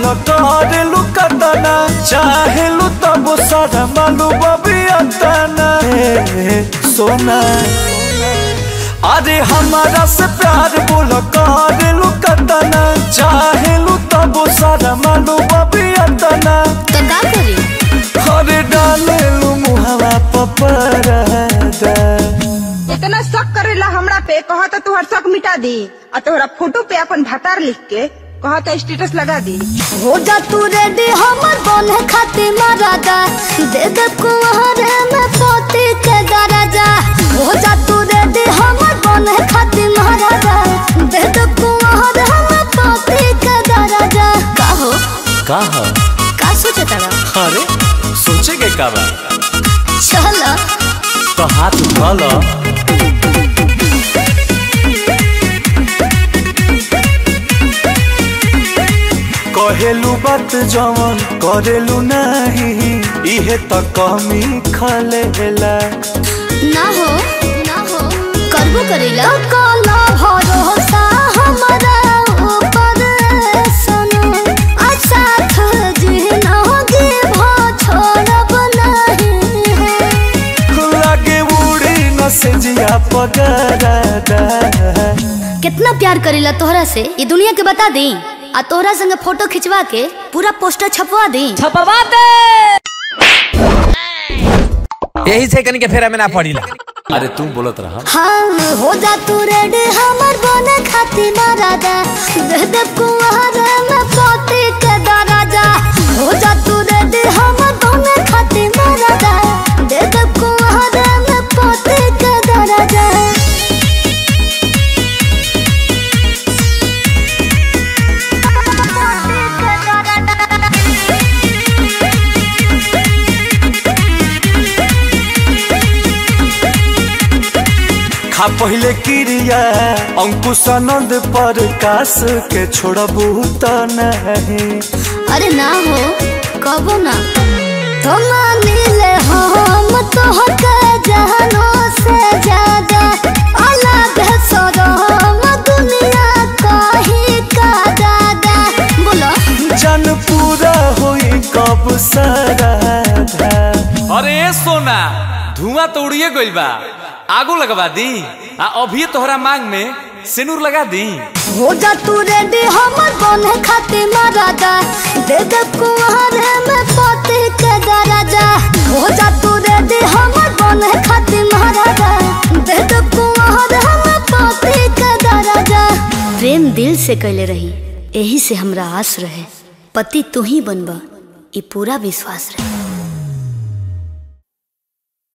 बोलो करेलू कतना चाहेलू तब सारा मालू बबी अतना सोना अरे हमारा से प्यार बोलो करेलू कतना चाहेलू तब सारा मालू बबी अतना तो का करी अरे डालेलू मुहावा पपरा इतना शक करेला हमरा पे कहा तो तुहर शक मिटा दी और तोहरा फोटो पे अपन भतार लिख के कहा तो स्टेटस लगा दी। हो जा तू रेडी हमर बने खातिर मरादा दे दे कुंवर में पोती के दराजा। हो जा तू रेडी हमर बने खातिर मरादा दे दे कुंवर में पोती के दराजा। का सोचे तारा? अरे सोचे के का बा चल तो हाथ उठा लो कहेलू बात जवन करेलू नहीं इहे तो कमी खलेला ना हो करबो करेला काला भरोसा हमरा ऊपर सुनो अच्छा जिनगी भो छोड़ब नहीं लागे उड़ी न से जिया पगरादा। कितना प्यार करेला तोहरा से ये दुनिया के बता दी आ तोहरा संग फोटो खिंचवा के पूरा पोस्टर छपवा दी। छपवा दे यही से कनी के फेरा में ना पड़ीला। अरे तू बोलत रहा हाँ हो जा तू रेडी हमर बने खातिर मरादा दे दे कुंवर में पोती के दराजा। हो जा तू रेडी हमर बने खातिर मरादा दे दे कुंवर में पोती के दराजा। खा पहले क्रिया अंकुश आनंद पर काश के छोड़बू तो नहीं। अरे ना हो कबो ना तो मानिले हम तो हक जहानो से ज्यादा अलग सरोम दुनिया कहीं का दादा। बोलो जन पूरा होई कब सराधा। अरे सोना धुआं तो उड़िए गइल बा आगो लगवा दी आ अभी तोहरा मांग में सिनुर लगा दी। हो जा तू रेडी हमर बने खातिर मरादा दे दे कुंवर में पोती के दराजा। हो जा तू रेडी हमर बने खातिर मरादा दे दे कुंवर में पोती के दराजा। प्रेम दिल से कैले रही यही से हमरा आस रहे पति तू ही बनबा ये पूरा विश्वास रहे।